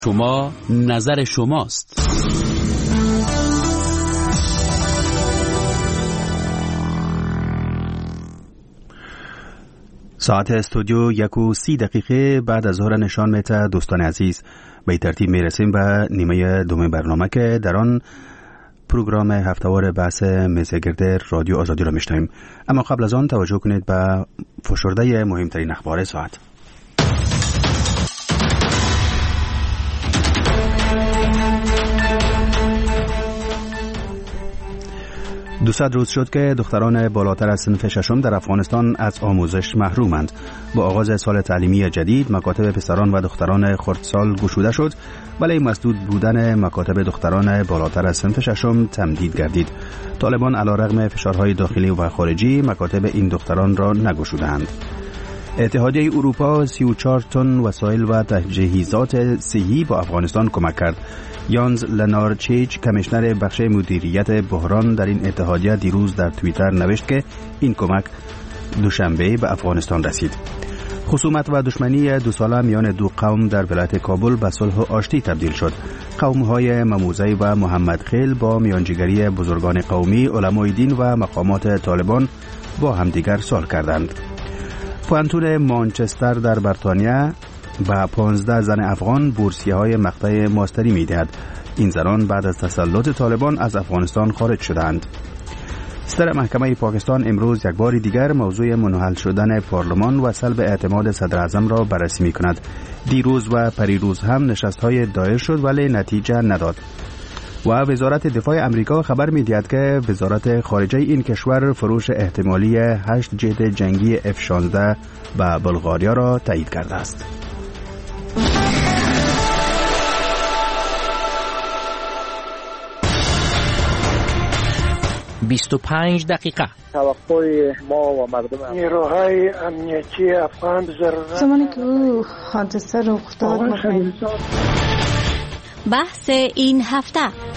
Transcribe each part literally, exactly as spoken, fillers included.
شما نظر شماست. ساعت استودیو یک و سی دقیقه بعد از ظهر نشان میده. دوستان عزیز، به ترتیب میرسیم به نیمه دوم برنامه که در آن پروگرام هفته‌وار بحث میزگرد رادیو آزادی را میشنویم. اما قبل از آن توجه کنید به فشرده مهمترین اخبار ساعت. دوصد روز شد که دختران بالاتر از صنف ششم در افغانستان از آموزش محرومند. با آغاز سال تعلیمی جدید مکاتب پسران و دختران خردسال گشوده شد، ولی مسدود بودن مکاتب دختران بالاتر از صنف ششم تمدید گردید. طالبان علیرغم فشارهای داخلی و خارجی مکاتب این دختران را نگشودند. اتحادیه اروپا سی و چهار تن وسایل و تجهیزات صحی با افغانستان کمک کرد. یانز لنارچیچ کمیشنر بخش مدیریت بحران در این اتحادیه دیروز در توییتر نوشت که این کمک دوشنبه به افغانستان رسید. خصومت و دشمنی دو ساله میان دو قوم در ولایت کابل به صلح و آشتی تبدیل شد. قوم‌های مموزی و محمد خیل با میانجیگری بزرگان قومی، علمای دین و مقامات طالبان با همدیگر صلح کردند. پوانتون مانچستر در بریتانیا با پانزده زن افغان بورسیه‌های مقطع ماستری می‌دهد. این زنان بعد از تسلط طالبان از افغانستان خارج شدند. صدر محکمه پاکستان امروز یک بار دیگر موضوع منحل شدن پارلمان و سلب اعتماد صدر اعظم را بررسی می‌کند. دیروز و پریروز هم نشست‌های دایر شد ولی نتیجه نداد. و وزارت دفاع امریکا خبر می‌دهد که وزارت خارجه این کشور فروش احتمالی هشت جت جنگی اف شانزده به بلغاریا را تایید کرده است. بیست و پنج دقیقه. توقع ما و مردم نیروهای امنیتی افغان ضرورت زمانی که او حادثه رخ داد. بحث این هفته.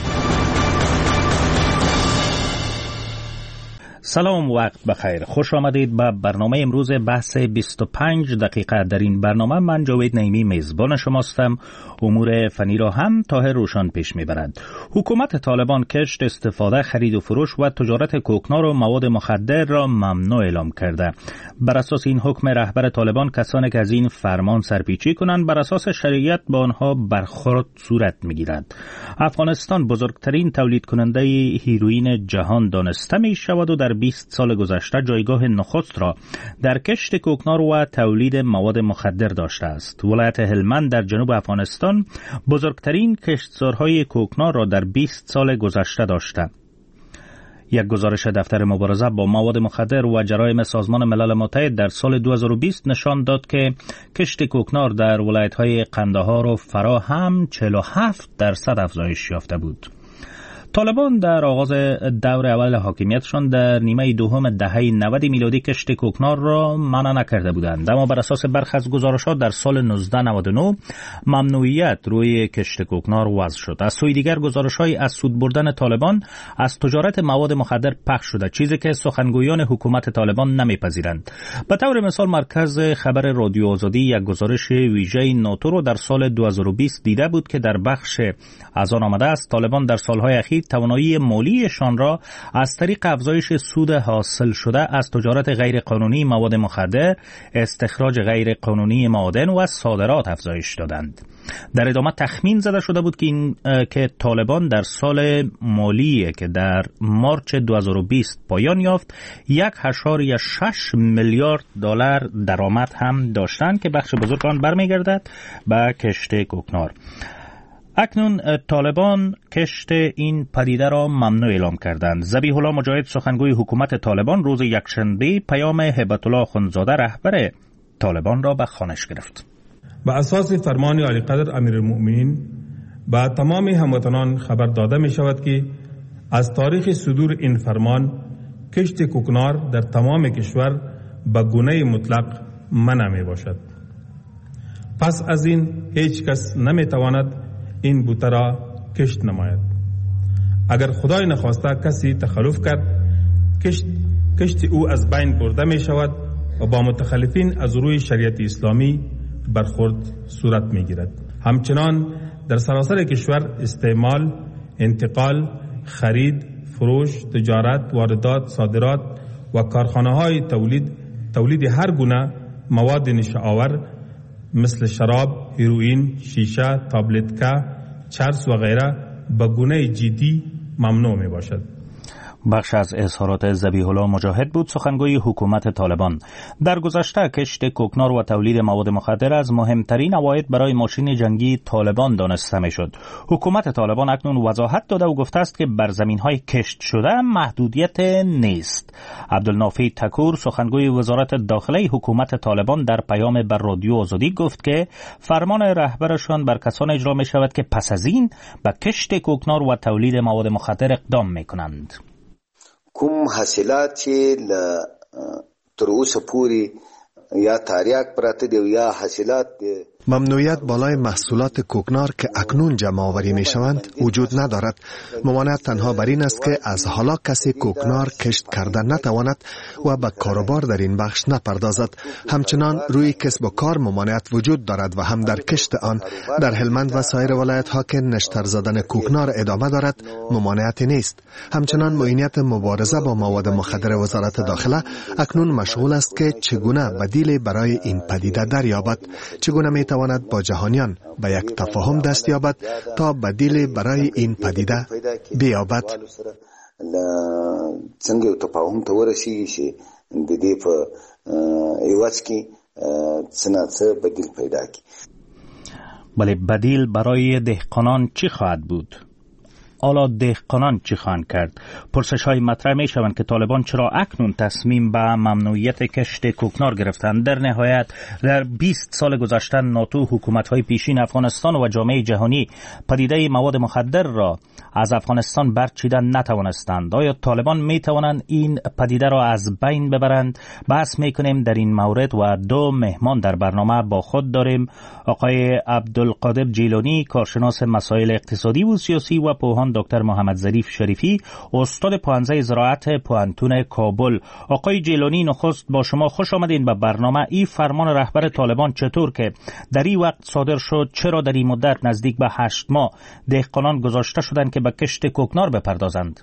سلام، وقت بخیر. خوش آمدید به برنامه امروز بحث بیست و پنج دقیقه. در این برنامه من جاوید نعیمی میزبان شماستم. امور فنی را هم طاهر روشن پیش میبرد. حکومت طالبان کشت، استفاده، خرید و فروش و تجارت کوکنار و مواد مخدر را ممنوع اعلام کرده. بر اساس این حکم رهبر طالبان کسانی که از این فرمان سرپیچی کنند بر اساس شریعت با آنها برخورد صورت میگیرد. افغانستان بزرگترین تولید کننده هیروئین جهان دانسته می شود و در بیست سال گذشته جایگاه نخست را در کشت کوکنار و تولید مواد مخدر داشته است. ولایت هلمند در جنوب افغانستان بزرگترین کشتزارهای کوکنار را در بیست سال گذشته داشته. یک گزارش دفتر مبارزه با مواد مخدر و جرایم سازمان ملل متحد در سال دو هزار و بیست نشان داد که کشت کوکنار در ولایت‌های قندهار و فرا هم چهل و هفت درصد افزایش یافته بود. طالبان در آغاز دور اول حاکمیتشان در نیمه دوم دهه نود میلادی کشت کوکنار را منع نکرده بودند، اما بر اساس برخی از گزارشات در سال نوزده نود و نه ممنوعیت روی کشت کوکنار وضع شد. از سوی دیگر گزارش‌های از سود بردن طالبان از تجارت مواد مخدر پخش شده، چیزی که سخنگویان حکومت طالبان نمیپذیرند. به طور مثال مرکز خبر رادیو آزادی یک گزارش ویژه ناتو را در سال دو هزار و بیست دیده بود که در بخش از آن آمده است طالبان در سالهای اخیر توانایی مالیشان را از طریق افزایش سود حاصل شده از تجارت غیر قانونی مواد مخدر، استخراج غیر قانونی معادن و صادرات افزایش دادند. در ادامه تخمین زده شده بود که این که طالبان در سال مالی که در مارچ دو هزار و بیست پایان یافت یک اشاره شش میلیارد دلار درآمد هم داشتند که بخش بزرگ آن برمیگردد به کشت کوکنار. اکنون طالبان کشت این پدیده را ممنوع اعلام کردند. ذبیح الله مجاهد سخنگوی حکومت طالبان روز یکشنبه پیام هیبت الله اخندزاده رهبر طالبان را به خوانش گرفت. به اساس فرمان عالی قدر امیرالمؤمنین به تمام هموطنان خبر داده می شود که از تاریخ صدور این فرمان کشت کوکنار در تمام کشور به گونه مطلق منع می باشد. پس از این هیچ کس نمی تواند این بوته را کشت نماید. اگر خدای نخواسته کسی تخلف کرد کشت, کشت او از بین برده می شود و با متخلفین از روی شریعت اسلامی برخورد صورت می گیرد. همچنان در سراسر کشور استعمال، انتقال، خرید، فروش، تجارت، واردات، صادرات و کارخانه‌های تولید تولید هر گونه مواد نشه‌آور مثل شراب، هیروئین، شیشه، تابلتکا، چرس و غیره به گونه جدی ممنوع می باشد. بخش از اظهارات ذبیح الله مجاهد بود، سخنگوی حکومت طالبان. در گذشته کشت کوکنار و تولید مواد مخدر از مهمترین عواید برای ماشین جنگی طالبان دانسته می شد. حکومت طالبان اکنون وضاحت داده و گفته است که بر زمین‌های کشت شده محدودیت نیست. عبدالنافع تکور، سخنگوی وزارت داخله حکومت طالبان، در پیام بر رادیو آزادی گفت که فرمان رهبرشان بر کسان اجرا می شود که پس از این به کشت کوکنار و تولید مواد مخدر اقدام می کنند. کوم حاصلات چې تر اوسه پورې یا تاریاک پراته دی یا حاصلات دی. ممنوعیت بالای محصولات کوکنار که اکنون جمع آوری می شوند وجود ندارد. ممانعت تنها بر این است که از حالا کسی کوکنار کشت کردن نتواند و به کاروبار در این بخش نپردازد. همچنان روی کسب و کار ممانعت وجود دارد و هم در کشت آن. در هلمند و سایر ولایت ها که نشتر زدن کوکنار ادامه دارد ممانعتی نیست. همچنان معینیت مبارزه با مواد مخدر وزارت داخله اکنون مشغول است که چگونه بدیلی برای این پدیده دریابد، چگونه می تواند با جهانیان به یک تفاهم دست یابد تا بدیل برای این پدیده بیابد. څنګه یو تفاهم ته ورسیږي چې د دې په ایواز کې څه بدیل پیدا کړي. بله، بدیل برای دهقانان چی خواهد بود؟ حالا دهقانان چی خواهند کرد؟ پرسش های مطرح می شوند که طالبان چرا اکنون تصمیم به ممنوعیت کشت کوکنار گرفتند. در نهایت در بیست سال گذشته ناتو، حکومت های پیشین افغانستان و جامعه جهانی پدیده مواد مخدر را از افغانستان برچیدن نتوانستند. آیا طالبان می توانند این پدیده را از بین ببرند؟ بحث می کنیم در این مورد و دو مهمان در برنامه با خود داریم. آقای عبدالقادر جیلانی، کارشناس مسائل اقتصادی و سیاسی، و پوهان دکتر محمد ظریف شریفی، استاد پوهنځی زراعت پوهنتون کابل. آقای جیلانی، نخست با شما خوش آمدین به برنامه. این فرمان رهبر طالبان چطور که در این وقت صادر شد، چرا در این مدت نزدیک به هشت ماه دهقانان گذاشته شدند که به کشت کوکنار بپردازند؟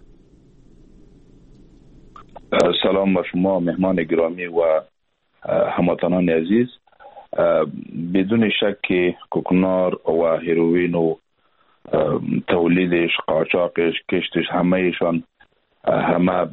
سلام با شما مهمان گرامی و هموطنان عزیز. بدون شک کوکنار و هیروئین و تولیدش، قاچاقش، کشتش، همه ایشان همه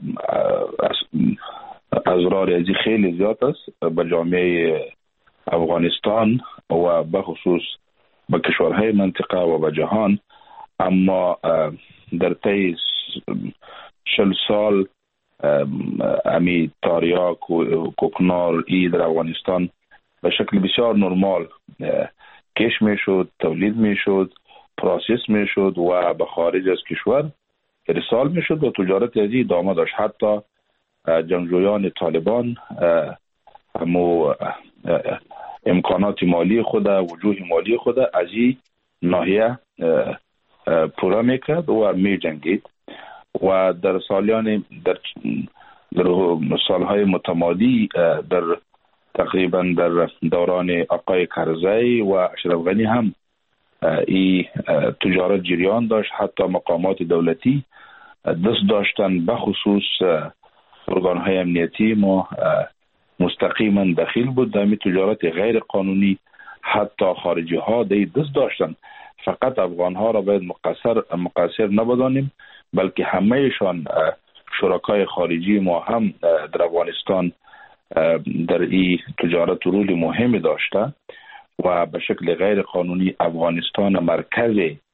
اضرار ازی خیلی زیاد است به جامعه افغانستان و به خصوص به کشورهای منطقه و به جهان. اما در طی شل سال امی تاریاک و کوکنار ای در افغانستان به شکل بسیار نرمال کش می شد، تولید می شد، پروسس می شد و به خارج از کشور ارسال می شد و تجارت ازی ادامه داشت. حتی جنگجویان طالبان همو امکانات مالی خود، وجوه مالی خود از این ناحیه پورا می کرد و می جنگید و در سالیان در, در سالهای متمادی در تقریبا در دوران آقای کرزی و اشرف غنی هم این تجارت جریان داشت. حتی مقامات دولتی دست داشتن، به خصوص ارگان‌های امنیتی ما مستقیما دخیل بود در این تجارت غیر قانونی. حتی خارجی ها دی دست داشتن. فقط افغان ها را باید مقصر مقصر نبدانیم، بلکه همهشان شرکای خارجی ما هم در افغانستان در این تجارت رول مهمی داشته و به شکل غیر قانونی افغانستان مرکز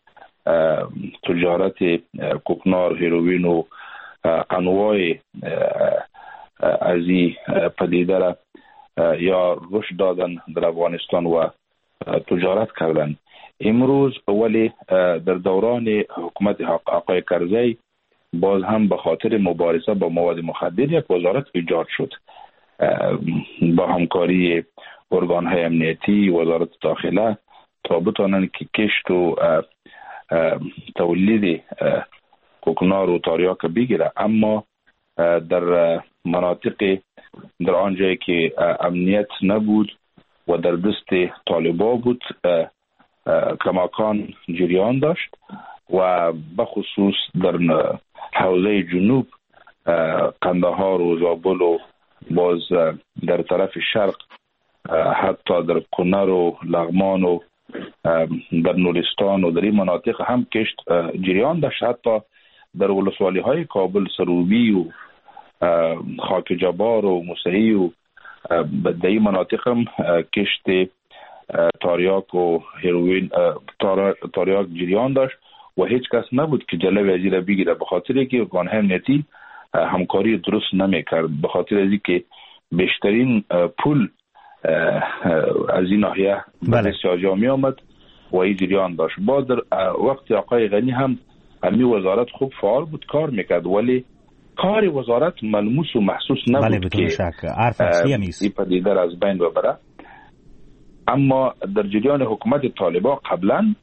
تجارت کوکنار، هیروئین و انواع از این پدیده را یا رشد دادن در افغانستان و تجارت کردن. امروز ولی در دوران حکومت آقای کرزی باز هم به خاطر مبارزه با مواد مخدر یک وزارت ایجاد شد با همکاری ارگان‌های امنیتی، وزارت داخله، تا بتوانند که کشت و تولید کوکنار و تاریاک بگیره. اما در مناطق در آنجایی که امنیت نبود و در دست طالبا بود، کماکان جریان داشت و بخصوص در حوزه جنوب قندهار و زابل و باز در طرف شرق حتی در کنر و لغمان و در نورستان و در این مناطق هم کشت جریان داشت. حتی در ولسوالی های کابل، سروبی و خاک جبار و موسهی و در این مناطق هم کشت تاریاک و هیروین تاریاک جریان داشت و هیچ کس نبود که جلوی ازی را بگیره، به خاطر که گروه امنیتی همکاری درست نمیکرد، به خاطر ازی که بیشترین پول از این ناحیه به دست جامعه آمد و این جریان داشت. با در وقت آقای غنی هم همی وزارت خوب فعال بود، کار میکرد، ولی کار وزارت ملموس و محسوس نبود. بله بدون شک حرف اصلی هم نیست. این پدیده را از بین ببره. اما در جریان حکومت طالبان قبلا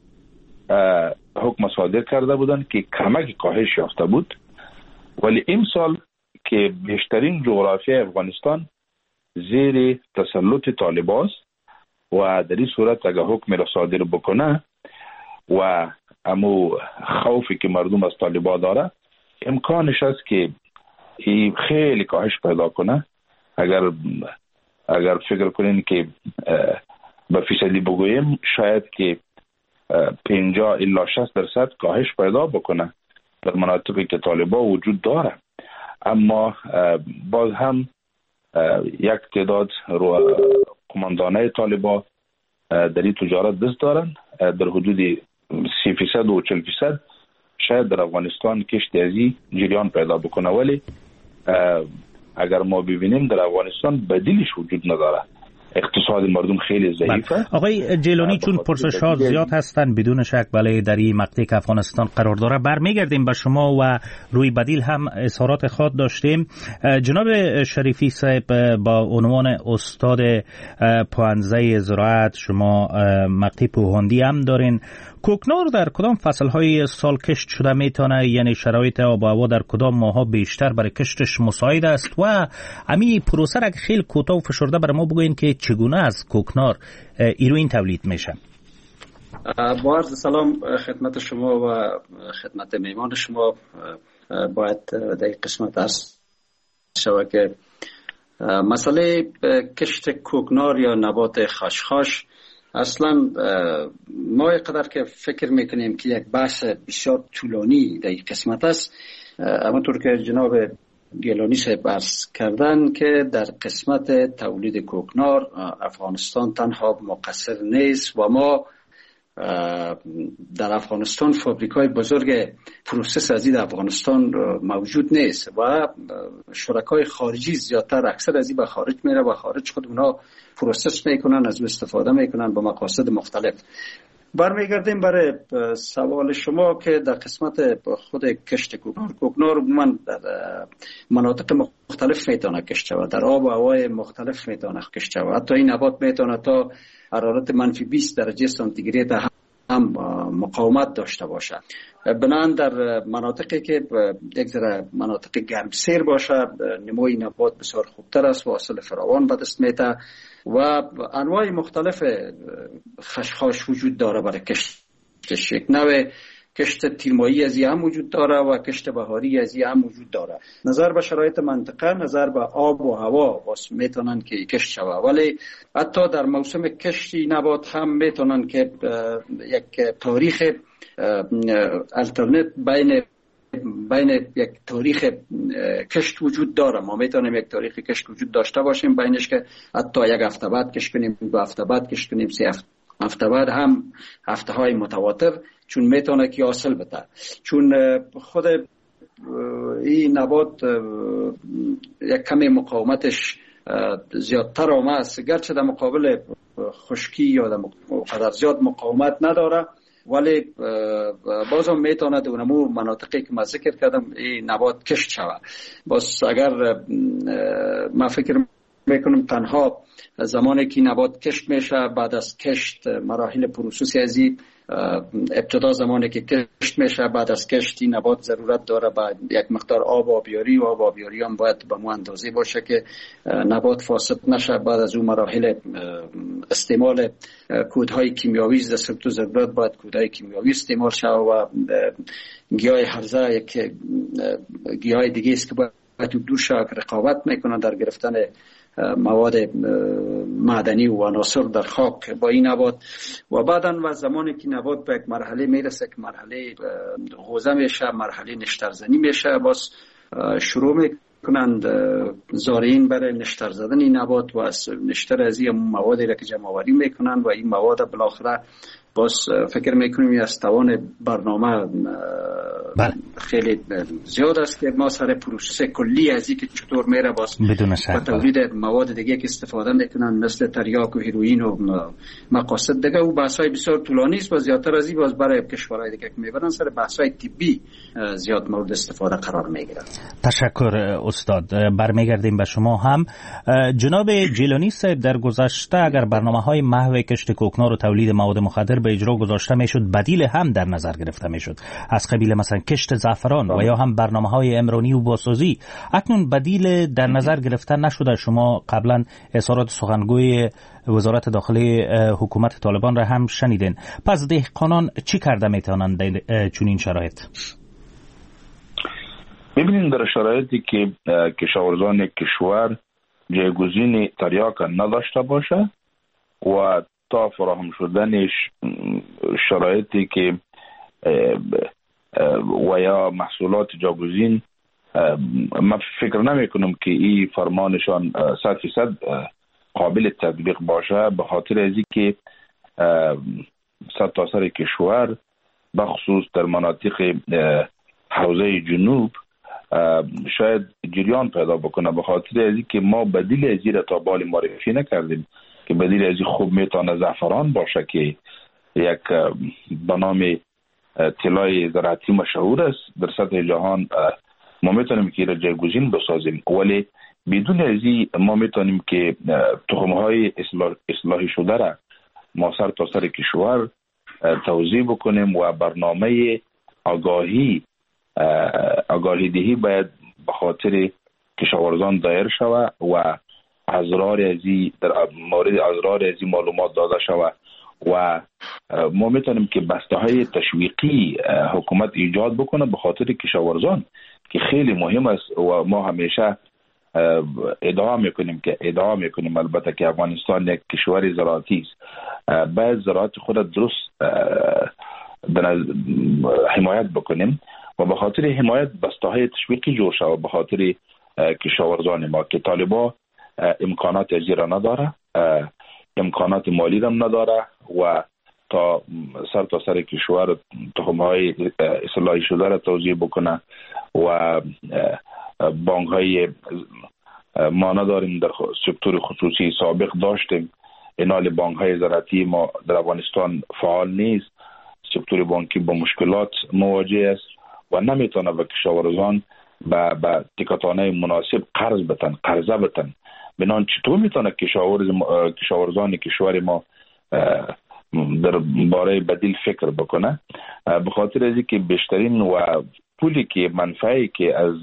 حکم صادر کرده بودند که کمک کاهش یافته بود، ولی این سال که بیشترین جغرافیای افغانستان زیر تسلط طالبان و در این صورت اگر حکم را صادر بکنه و امو خوفی که مردم از طالبان داره، امکانش است که این خیلی کاهش پیدا کنه. اگر اگر فکر کنین که به فیصدی بگویم، شاید که پنجاه الی شصت درصد کاهش پیدا بکنه در مناطقی که طالبان وجود داره. اما باز هم یک تعداد قماندانه طالبان در این تجارت دست دارن، در حدود سی فیصد و چل فیصد شاید در افغانستان کشت ازی جریان پیدا بکنه، ولی اگر ما ببینیم در افغانستان بدیلش وجود نداره. اقتصاد مردم خیلی ضعیفه. آقای جیلانی، چون پرسش ها زیاد هستن بدون شک بله در این مقطعی که افغانستان قرار داره برمیگردیم به شما و روی بدیل هم اظهارات خود داشتیم. جناب شریفی صاحب، با عنوان استاد پوهنزه زراعت شما مقطع پوهندی هم دارین. کوکنار در کدام فصل‌های سال کشت شده میتونه؟ یعنی شرایط آب و هوا در کدام ماها بیشتر برای کشتش مساعد است؟ و امی پروسه را خیلی کوتاه و فشرده برای ما بگوین که چگونه از کوکنار ایروین تولید میشه. با عرض سلام خدمت شما و خدمت میمان شما. باید در این قسمت عرض شود که مسئله کشت کوکنار یا نبات خاشخاش اصلا ما قدر که فکر میکنیم که یک بحث بسیار طولانی در این قسمت است. اما طور که جناب گیلانی صاحب عرض کردن که در قسمت تولید کوکنار افغانستان تنها مقصر نیست و ما در افغانستان فابریکای بزرگ پروسس از این افغانستان موجود نیست و شرکای خارجی زیادتر اکثر از این به خارج میره و خارج خود اونا پروسس میکنن، از استفاده میکنن به مقاصد مختلف. برمیگردیم برای سوال شما که در قسمت خود کشت کوکنار، کوکنار من در مناطق مختلف میتونه کشت شود، در آب و هوای مختلف میتونه کشت شود. حتی این نبات میتونه تا حرارت منفی بیست درجه سانتیگراد هم مقاومت داشته باشه. بنابراین در مناطقی که یک ذره مناطق گرمسیر باشه نموی نبات بسیار خوبتر است و حاصل فراوان به دست میده و انواع مختلف خشخاش وجود داره برای کشتش. یک نوع کشت تیرمایی ازی هم وجود داره و کشت بهاری ازی هم وجود داره. نظر به شرایط منطقه، نظر به آب و هوا واسه میتونن که کشت شوه، ولی حتی در موسم کشتی نبات هم میتونن که یک تاریخ الترنت بین بین یک تاریخ کشت وجود داره. ما میتونیم یک تاریخ کشت وجود داشته باشیم بینش که حتی یک هفته بعد کشت کنیم، دو هفته بعد کشت کنیم، سه هفته بعد هم هفته های متواتر، چون میتونه که حاصل بده. چون خود این نبات یک کمی مقاومتش زیادتر آمه است، گرچه در مقابل خشکی یا در قدر زیاد مقاومت نداره، ولی بازم میتونه در اونمو مناطقی که من ذکر کردم این نبات کشت شود. باز اگر من فکر میکنم تنها زمانی که نبات کشت میشه، بعد از کشت مراحل پروسس ازی، ابتدا زمانی که کشت میشه، بعد از کشت این نبات ضرورت داره بعد یک مقدار آب آبیاری و آب آبیاری هم باید به مو اندازه باشه که نبات فاسد نشه. بعد از اون مراحل استعمال کودهای کیمیاوی دست تو ضرورت باید کودهای کیمیاوی استعمال شه و گیاه هرزه یک گیاه دیگه است که باید دور شه رقابت میکنه در گرفتن مواد معدنی و عناصر در خاک با این نبات. و بعداً و زمانی که نبات به یک مرحله میرسه که مرحله غوزه میشه، مرحله نشترزنی میشه، باز شروع میکنند زارعین برای نشتر زدن این نبات و از نشتر از این موادی را که جمع آوری میکنند و این مواد بالاخره باز فکر میکنیم از توان برنامه بله. خیلی زیاد است که ما سر پروسس کلی از این که چطور میره باز و تولید مواد دیگه که استفاده میکنن مثل تریاک و هیروئین و مقاصد دیگه و بحثای بسیار طولانی است و زیادتر از این باز برای کشورهای دیگه که میبرن سر بحثای طبی زیاد مورد استفاده قرار میگیرن. تشکر استاد. برمیگردیم به شما هم. جناب جیلانی صاحب، در گذشته اگر برنامه‌های محو کشت کوکنار و تولید مواد مخدر به اجرا گذاشته میشد، بدیل هم در نظر گرفته میشد از قبیل مثلا کشت زعفران و یا هم برنامه‌های امرانی و باسازی. اکنون بدیل در نظر گرفته نشده. شما قبلا اظهارات سخنگوی وزارت داخلی حکومت طالبان را هم شنیدین. پس دهقانان چی کرده میتونند در چنین شرایط؟ ببینید در شرایطی که کشاورزان کشور جایگزین تریاک نداشته باشه و تا فراهم شدنش شرایطی که و یا محصولات جایگزین، من فکر نمی کنم که این فرمانشان صد فیصد قابل تطبیق باشه، به خاطر ازی که صد تا سر کشور بخصوص در مناطق حوزه جنوب شاید جریان پیدا بکنه، به خاطر ازی که ما بدیل ازی را تا بالی معرفی نکردیم که بدیل ازی خوب میتونه زعفران باشه که یک به نام طلای زراعتی مشهور است در سطح جهان. ما میتونیم که را جایگزین بسازیم، ولی بدون ازی ما میتونیم که تخم‌های اصلاح اصلاحی شده را ما سر تا سر کشور توزیع بکنیم و برنامه آگاهی آگاهی دهی باید به خاطر کشاورزان دایر شوه و ازرار ازی در مورد ازرار ازی معلومات داده شوه و ما میتونیم که بسته های تشویقی حکومت ایجاد بکنه به خاطر کشاورزان که خیلی مهم است و ما همیشه ادعا میکنیم که ادعا میکنیم البته که افغانستان یک کشور زراعتی است، باید زراعت خود درست در حمایت بکنیم و به خاطر حمایت بسته های تشویقی جور شود به خاطر کشاورزان ما که طالبا امکانات ازی را نداره، امکانات مالی را نداره و تا سر تا سر کشور تخم‌های اصلاحی شده را توزیع بکنه و بانک‌های ما نداریم در سکتور خصوصی. سابق داشتیم، اینال بانک‌های زراعتی ما در افغانستان فعال نیست، سکتور بانکی با مشکلات مواجه است و نمیتونه به کشاورزان به به تکاتانه مناسب قرض بتن قرضه بتن. بنان چطور میتونه کشاورز کشاورزان کشور ما در باره بدیل فکر بکنه؟ به خاطر از اینکه بیشترین و پولی که منفعی که از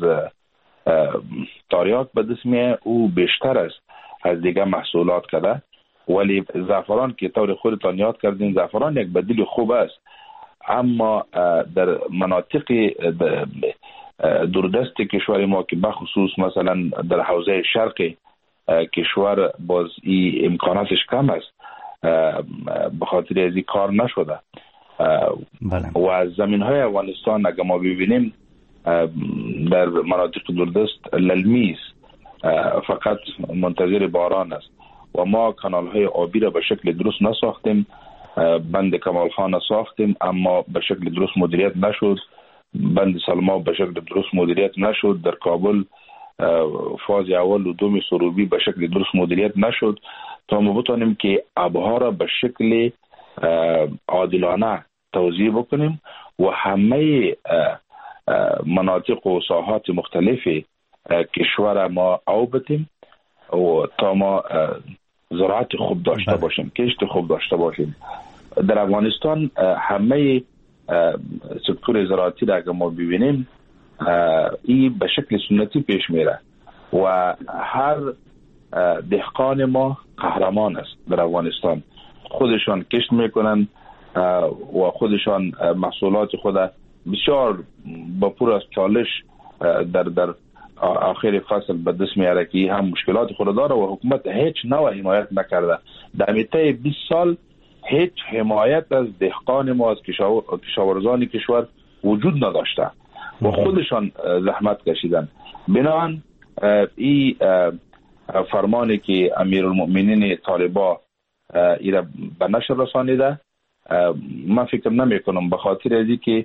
تریاک به دست میاد او بیشتر است از دیگه محصولات کده. ولی زعفران که طور خودتان یاد کردین، زعفران یک بدیل خوب است، اما در مناطق دوردست کشور ما که بخصوص مثلا در حوزه شرقی کشور باز این امکاناتش کم است، به خاطر از این کار نشده. بله. و از زمین های افغانستان اگر ما ببینیم در مناطق دوردست للمی است، فقط منتظر باران است و ما کانال های آبی را به شکل درست نساختیم. بند کمال خان ساختیم اما به شکل درست مدیریت نشد، بند سلما به شکل درست مدیریت نشد، در کابل فاز اول و دوم سروبی به شکل درست مدیریت نشد تا ما بتونیم که آبها را به شکل عادلانه توزیع بکنیم و همه مناطق و ساحات مختلف کشور ما آب بتیم و تا ما زراعت خوب داشته باشیم، کشت خوب داشته باشیم. در افغانستان همه سکتور زراعتی را اگر ما ببینیم این به شکل سنتی پیش میره و هر دهقان ما قهرمان است در افغانستان. خودشان کشت میکنن و خودشان محصولات خود بسیار با پر از چالش در در آخر فصل به دست میاره که هم مشکلات خود داره و حکومت هیچ نوع حمایت نکرده. در میته بیست سال هیچ حمایت از دهقان ما، از کشاورزان کشور وجود نداشته و خودشان زحمت کشیدن. بنابراین این فرمانی که امیرالمؤمنین طالبا ایره به نشر رسانیده، من فکر نمی کنم به خاطر ازی که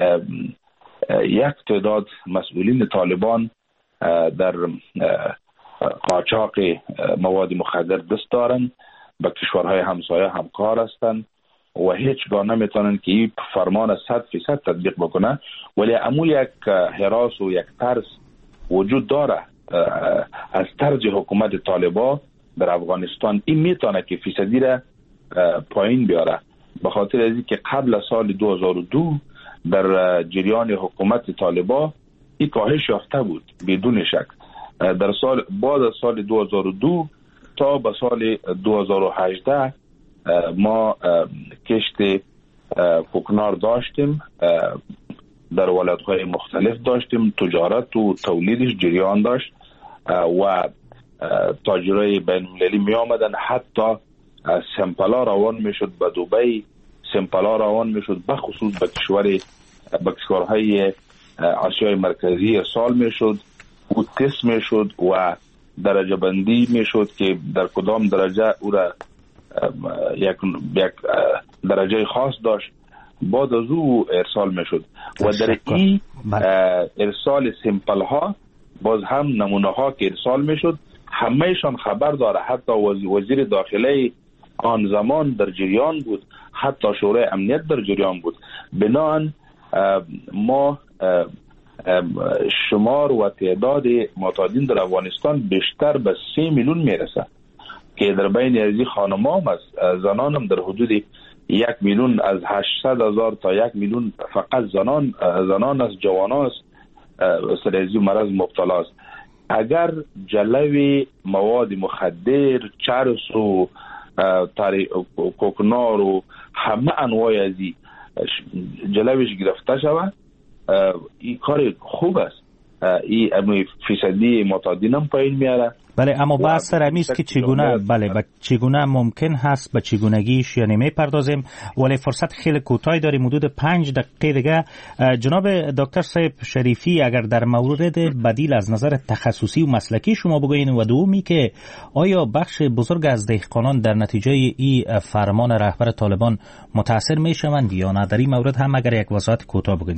یک تعداد مسئولین طالبان در قاچاق مواد مخدر دست دارن، به کشورهای همسایه همکار هستند و هیچگاه نمیتونن که این فرمان صد فیصد تطبیق بکنه. ولی امو یک هراس و یک ترس وجود داره از طرز حکومت طالبا در افغانستان. این میتونه که فیصدی را پایین بیاره، به خاطر از اینکه قبل از سال دو هزار و دو در جریان حکومت طالبا این کاهش یافته بود بدون شک. در سال بعد از سال دو هزار و دو تا به سال دو هزار و هجده ما کشت کوکنار داشتیم، در ولایت‌های مختلف داشتیم، تجارت و تولیدش جریان داشت و تاجرای بین‌المللی می آمدن، حتی سمپلا روان میشد به دبی، سمپلا روان میشد به خصوص به کشور به کشورهای آسیای مرکزی ارسال میشد و تست میشد و درجه بندی میشد که در کدام درجه او را یک یک درجه خاص داشت، بعد از او ارسال میشد و در این ارسال سمپل ها باز هم نمونه ها که ارسال میشد همهشان خبر داره، حتی وزیر داخله آن زمان در جریان بود، حتی شورای امنیت در جریان بود. بنابراین ما شمار و تعداد معتادین در افغانستان بیشتر به سه میلیون میرسه که در بین ازی خانمام است، زنان هم در حدود یک میلیون از هشتصد هزار تا یک میلیون فقط زنان زنان از جوانان است سر ازی مرض مبتلا است. اگر جلوی مواد مخدر، چرس و کوکنار و همه انواع ازی جلویش گرفته شود، این کار خوب است. این فیصدی معتادین هم پایین میاره. بله، اما بحث سر امیست که چگونه بله و چگونه ممکن هست به چگونگیش یعنی میپردازیم، ولی فرصت خیلی کوتاهی داریم، حدود پنج دقیقه دیگه. جناب دکتر صاحب شریفی، اگر در مورد بدیل از نظر تخصصی و مسلکی شما بگوین، و دومی که آیا بخش بزرگ از دهقانان در نتیجه این فرمان رهبر طالبان متاثر میشوند یا نه؟ در این مورد هم اگر یک وضاحت کوتاه بگوین.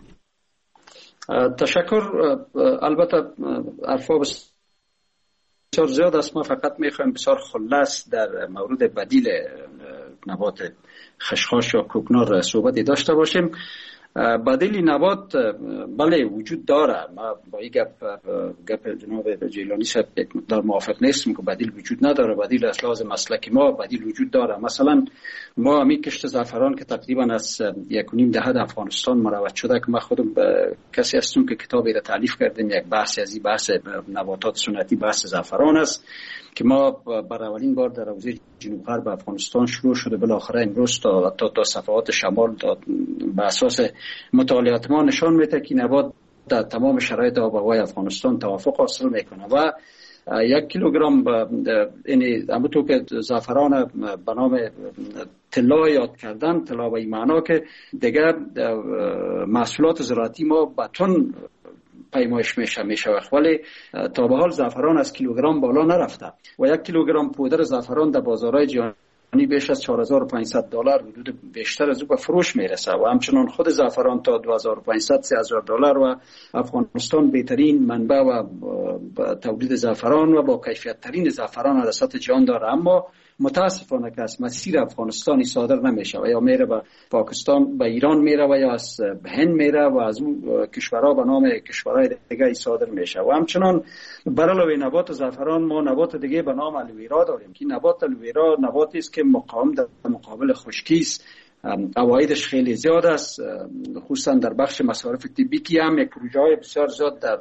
تشکر. البته ارفا بسیار زیاد است، ما فقط میخوایم بسیار خلاص در مورد بدیل نبات خشخاش یا کوکنار صحبتی داشته باشیم. بدیل نبات بله وجود داره، ما با این گپ گپ جناب جیلانی صاحب در موافق نیستم که بدیل وجود نداره. بدیل از لحاظ مسلکی ما بدیل وجود داره. مثلا ما همین کشت زعفران که تقریبا از یک و نیم دهه افغانستان مروج شده که ما خودم کسی هستم که کتابی را تالیف کردیم، یک بحث از این بحث نباتات سنتی، بحث زعفران است که ما برای اولین بار در حوزه جنوب غرب افغانستان شروع شده، بالاخره امروز تا تا, تا صفحات شمال تا به اساس مطالعات ما نشان میده که نبات در تمام شرایط آب و هوای افغانستان توافق حاصل میکنه و یک کیلوگرم یعنی همونطور که زعفران به نام طلا یاد کردن، طلا به این معنا که دیگه محصولات زراعتی ما به تن پیمایش میشه میشه ولی تا به حال زعفران از کیلوگرم بالا نرفته و یک کیلوگرم پودر زعفران در بازارهای جهانی بیش از چهار هزار و پانصد دلار حدود بیشتر از او به فروش میرسه و همچنان خود زعفران تا دو هزار و پانصد سه هزار دلار و افغانستان بهترین منبع و تولید زعفران و با کیفیت ترین زعفران در سطح جهان داره. اما متاسفانه که از مسیر افغانستانی صادر نمیشه و یا میره به پاکستان، به ایران میره و یا از هند میره و از اون کشورها به نام کشورهای دیگه صادر میشه. و همچنان برعلاوه نبات زعفران ما نبات دیگه به نام الوویرا داریم که نبات الوویرا نباتی است که مقاوم در مقابل خشکی است، عوایدش خیلی زیاد است، خصوصا در بخش مصارف طبی که هم یک پروژه های بسیار زیاد در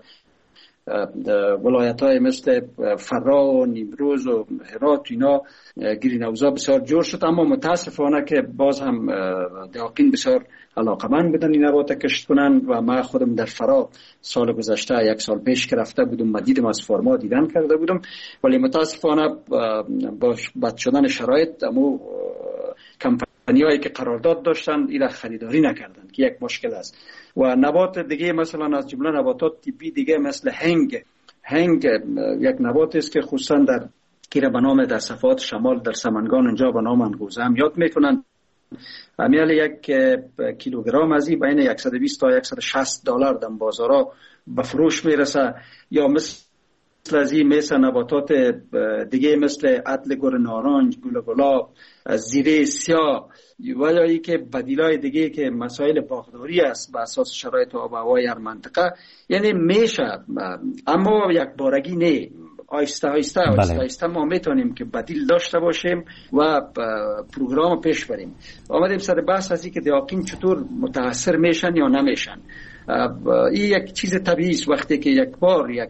ولایت های مثل فرا و نیمروز و هرات اینا گرین هاوزا بسیار جور شد. اما متاسفانه که باز هم دهقین بسیار علاقمند بودن این نبات کشت کنن و ما خودم در فرا سال گذشته یک سال پیش که رفته بودم مدیدم از فرما دیدن کرده بودم، ولی متاسفانه با بد شدن شرایط امو کمپانیایی که قرارداد داشتن اینا خریداری نکردن که یک مشکل است. و نبات دیگه مثلا از جمله نباتات طبی دیگه مثل هنگ هنگ یک نبات است که خصوصا در کیره به نام در صفحات شمال در سمنگان اونجا به نام انگوزه هم یاد میکنن. امیال یک کیلوگرم از این بین صد و بیست تا صد و شصت دلار در بازارها به فروش میرسه. یا مثل از این مثل نباتات دیگه مثل عدل گل نارنج، گل گلاب، زیره سیاه و یا ای که بدیلای دیگه که مسائل باغداری است به اساس شرایط آب و هوای هر منطقه، یعنی میشه اما یک بارگی نه، آیسته آیسته آیسته آیسته ما میتونیم که بدیل داشته باشیم و پروگرام پیش بریم. آمدیم سر بحث از این که دهقین چطور متاثر میشن یا نمیشن. این یک چیز طبیعی است، وقتی که یک بار یک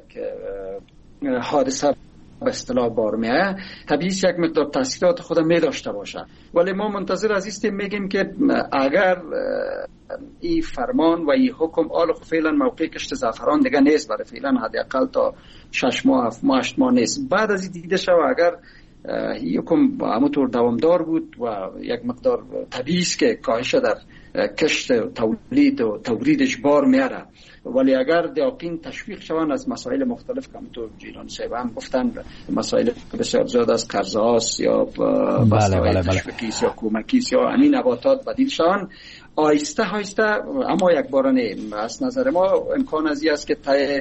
حادثه به اصطلاح بار میاد طبیعی است یک مقدار تاثیرات خود می داشته باشه، ولی ما منتظر از هستیم میگیم که اگر این فرمان و این حکم آل خو فعلا موقع کشت زعفران دیگه نیست، برای فعلا حداقل تا شش ماه هفت ماه هشت ماه نیست، بعد از این دیده شو اگر این حکم همونطور دوامدار بود و یک مقدار طبیعی است که کاهش در کشت و تولید و تولیدش بار میاره، ولی اگر دهقین تشویق شوند از مسائل مختلف که همونطور جیلان صاحب هم گفتن مسائل بسیار زیاد از قرضه هاست یا مسائل تشویقیست یا کمکیست یا همین نباتات بدیل شوند آیسته آیسته، اما یک بار نه. از نظر ما امکان ازی است که تا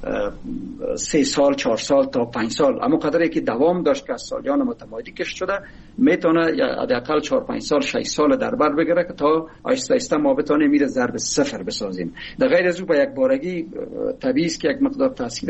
سه سال چهار سال تا پنج سال اما قدری که دوام داشت که از سالیان متمادی کشت شده میتونه حداقل چهار پنج سال شش سال در بر بگیره که تا آیسته آیسته ما بتونیم میره ضرب صفر بسازیم. در غیر از او به یک بارگی طبیعی است که یک مقدار تاثیر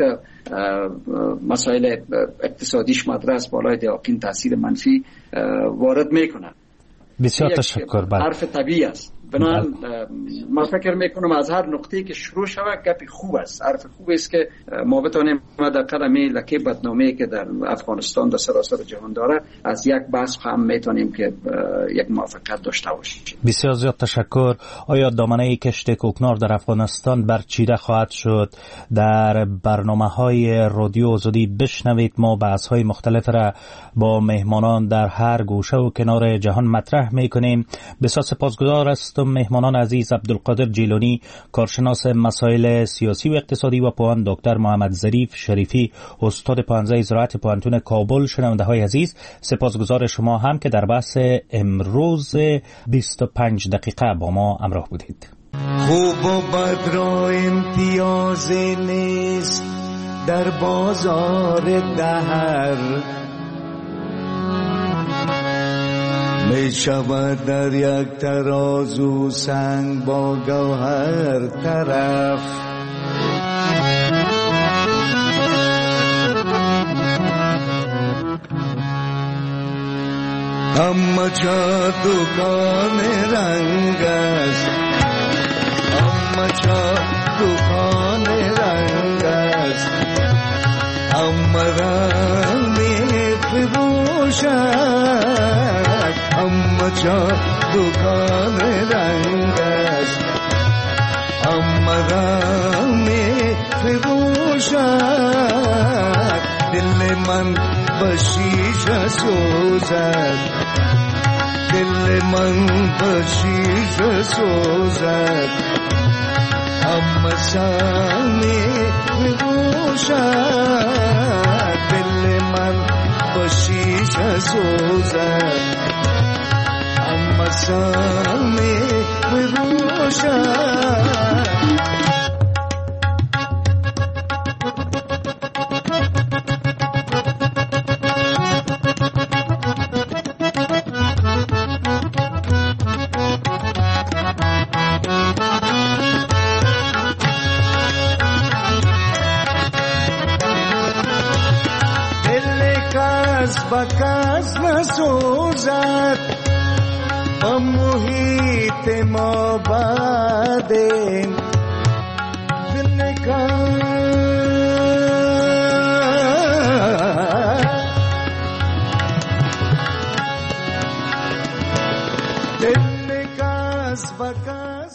مسائل اقتصادیش مدرس بالای دهقین تاثیر منفی وارد میکنه. بسیار تشکر. حرف طبیعی است. بنابراین ما فکر میکنم از هر نقطه‌ای که شروع شود گپی خوب است، حرف خوب است که ما بتونیم در قلمه لکه بدنامی که در افغانستان در سراسر جهان داره از یک بحث هم میتونیم که یک موافقت داشته باشیم. بسیار زیاد تشکر. آیا دامنه کشت کوکنار در افغانستان برچیده خواهد شد؟ در برنامه‌های رادیو آزادی بشنوید ما بحث‌های مختلف را با مهمانان در هر گوشه و کنار جهان مطرح میکنیم. بسیار سپاسگزار است مهمانان عزیز عبدالقادر جیلانی کارشناس مسائل سیاسی و اقتصادی و پوهان، دکتر محمد ظریف شریفی استاد پانزده زراعت پوهنتون کابل. شنونده های عزیز سپاسگزار شما هم که در بحث امروز بیست و پنج دقیقه با ما همراه بودید. خوب و بد را امتیاز نیست در بازار دهر، می شود در یک ترازو سنگ با گوهر طرف. اما چا دکان رنگ است، اما چا دکان رنگ است، اما رنگ می فروشد، اما چا دکان رنگ است، اما رنگ می فروشد. دل من بشیشه سوزد، دل من بشیشه سوزد، اما سر می فروشد. دل من بشیشه سوزد، اما سر می فروشد. کس نسوزد با محیط ما بعد دل نکن